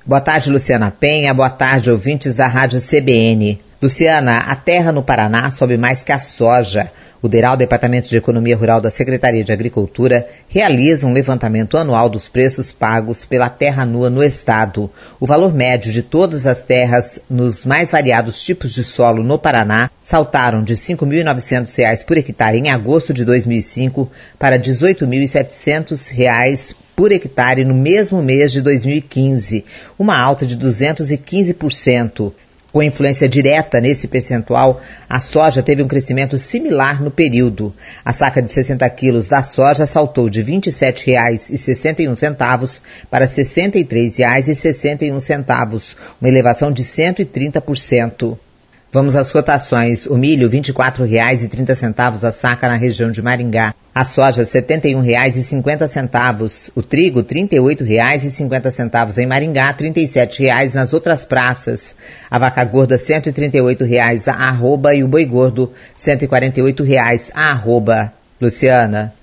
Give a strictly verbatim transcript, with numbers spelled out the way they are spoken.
Boa tarde, Luciana Penha. Boa tarde, ouvintes da Rádio C B N. Luciana, a terra no Paraná sobe mais que a soja. O DERAL, Departamento de Economia Rural da Secretaria de Agricultura, realiza um levantamento anual dos preços pagos pela terra nua no estado. O valor médio de todas as terras nos mais variados tipos de solo no Paraná saltaram de cinco mil e novecentos reais por hectare em agosto de dois mil e cinco para dezoito mil e setecentos reais por hectare no mesmo mês de dois mil e quinze, uma alta de duzentos e quinze por cento. Com influência direta nesse percentual, a soja teve um crescimento similar no período. A saca de sessenta quilos da soja saltou de vinte e sete reais e sessenta e um centavos para sessenta e três reais e sessenta e um centavos, uma elevação de cento e trinta por cento. Vamos às cotações. O milho, vinte e quatro reais e trinta centavos a saca na região de Maringá. A soja, setenta e um reais e cinquenta centavos. O trigo, trinta e oito reais e cinquenta centavos em Maringá, trinta e sete reais nas outras praças. A vaca gorda, cento e trinta e oito reais a arroba e o boi gordo, cento e quarenta e oito reais a arroba. Luciana.